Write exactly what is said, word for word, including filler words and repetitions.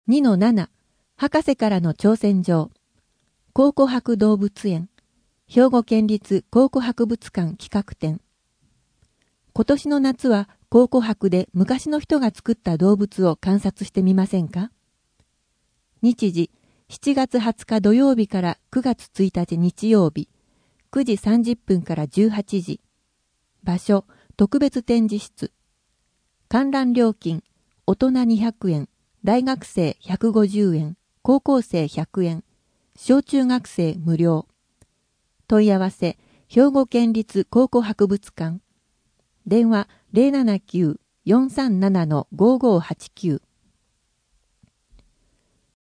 にのなな 博士からの挑戦状考古博動物園兵庫県立考古博物館企画展。今年の夏は考古博で昔の人が作った動物を観察してみませんか？日時しちがつはつか土曜日からくがつついたち日曜日くじさんじゅっぷんからじゅうはちじ。場所特別展示室。観覧料金大人にひゃくえん、大学生ひゃくごじゅうえん、高校生ひゃくえん、小中学生無料。問い合わせ兵庫県立考古博物館。電話 ゼロななきゅう よんさんなな ごーごーはちきゅう